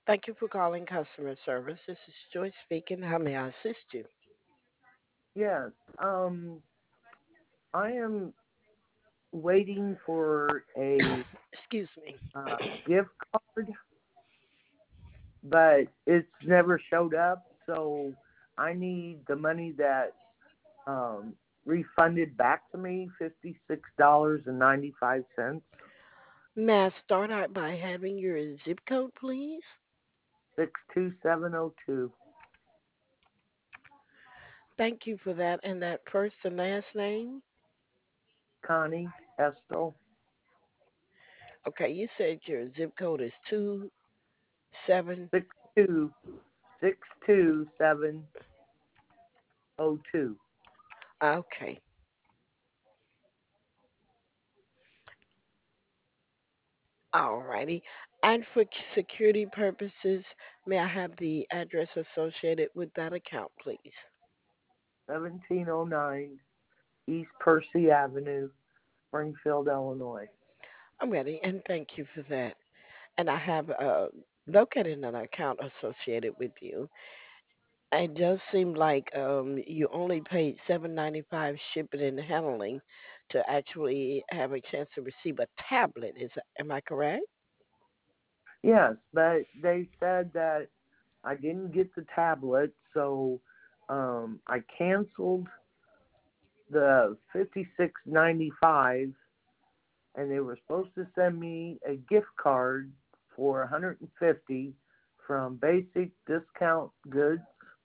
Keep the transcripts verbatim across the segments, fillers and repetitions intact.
Thank you for calling customer service. This is Joyce speaking. How may I assist you? Yes. Um, I am waiting for a Excuse me. uh, gift card, but it's never showed up. So I need the money that um, refunded back to me, fifty six dollars and ninety five cents, May I start out by having your zip code, please? six two seven zero two. Thank you for that. And that first and last name? Connie Estel, Okay, you said your zip code is two seven. six two six two seven zero two. Okay, alrighty. And for security purposes, may I have the address associated with that account, please? seventeen oh nine East Percy Avenue, Springfield, Illinois. I'm ready, and thank you for that. And I have uh, located an account associated with you. It does seem like um, you only paid seven ninety five shipping and handling to actually have a chance to receive a tablet. Is am I correct? Yes, but they said that I didn't get the tablet, so um, I canceled the fifty six ninety five, and they were supposed to send me a gift card for one hundred fifty from Basic Discount Goods,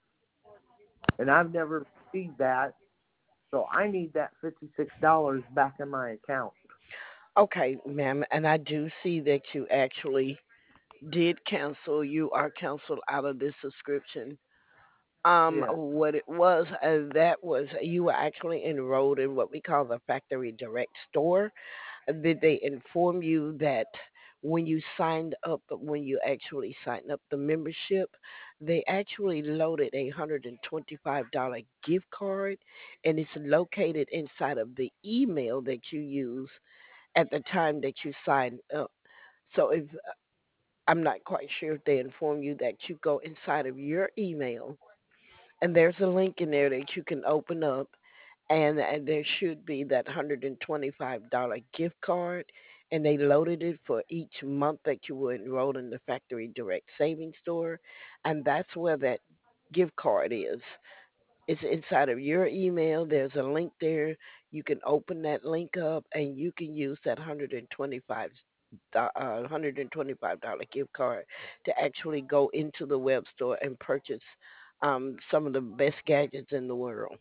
and I've never received that, so I need that fifty six dollars back in my account. Okay, ma'am, and I do see that you actually did cancel. You are canceled out of this subscription. Um, Yes. what it was, uh, that was you were actually enrolled in what we call the Factory Direct Store. Did they inform you that when you signed up, when you actually signed up the membership, they actually loaded a one hundred twenty-five dollars gift card and it's located inside of the email that you use at the time that you signed up. So if I'm not quite sure if they inform you that you go inside of your email and there's a link in there that you can open up and, and there should be that one hundred twenty-five dollars gift card and they loaded it for each month that you were enrolled in the factory direct savings store and that's where that gift card is. It's inside of your email. There's a link there. You can open that link up and you can use that one hundred twenty-five uh, one hundred twenty-five dollars gift card to actually go into the web store and purchase um, some of the best gadgets in the world.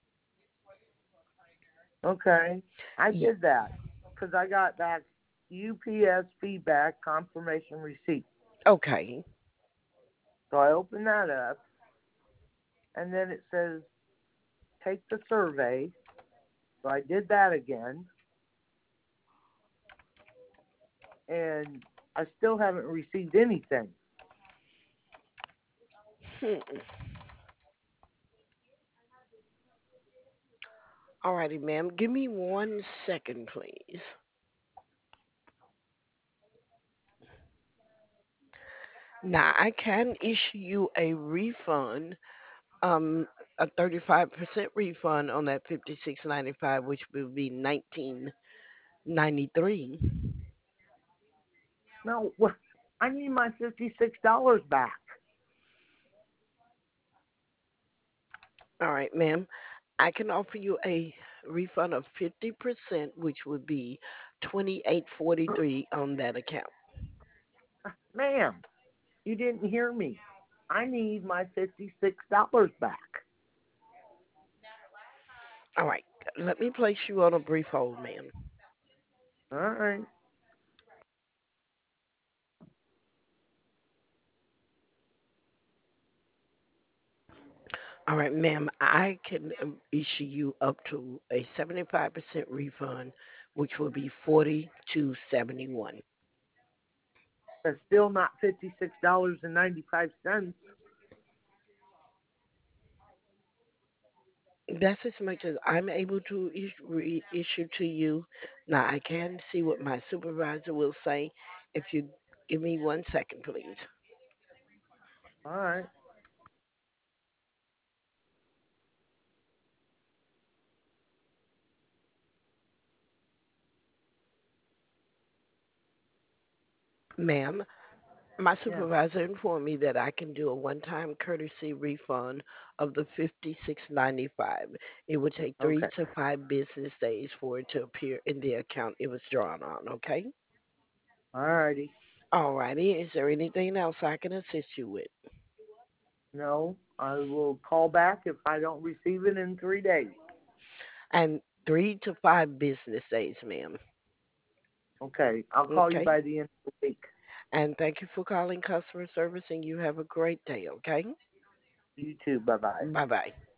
Okay. I Ye- did that because I got back U P S feedback confirmation receipt. Okay. So I opened that up, and then it says take the survey. So I did that again, and I still haven't received anything. Hmm. Alrighty, ma'am. Give me one second, please. Now, I can issue you a refund, um, a thirty-five percent refund on that fifty-six ninety-five, which will be nineteen ninety-three. No, what? I need my fifty-six dollars back. All right, ma'am. I can offer you a refund of fifty percent, which would be twenty-eight forty-three on that account. Ma'am, you didn't hear me. I need my fifty-six dollars back. All right. Let me place you on a brief hold, ma'am. All right. All right, ma'am. I can um, issue you up to a seventy-five percent refund, which will be forty-two seventy-one. That's still not fifty-six dollars and ninety-five cents. That's as much as I'm able to is- reissue to you. Now, I can see what my supervisor will say. If you give me one second, please. All right. Ma'am, my Yeah. supervisor informed me that I can do a one-time courtesy refund of the fifty-six ninety-five. It would take three Okay. to five business days for it to appear in the account it was drawn on, okay? All righty. Alrighty, is there anything else I can assist you with? No, I will call back if I don't receive it in three days. And three to five business days, ma'am. Okay. I'll call you Okay? by the end of the week. And thank you for calling customer service, and you have a great day, okay? You too. Bye bye. Bye bye.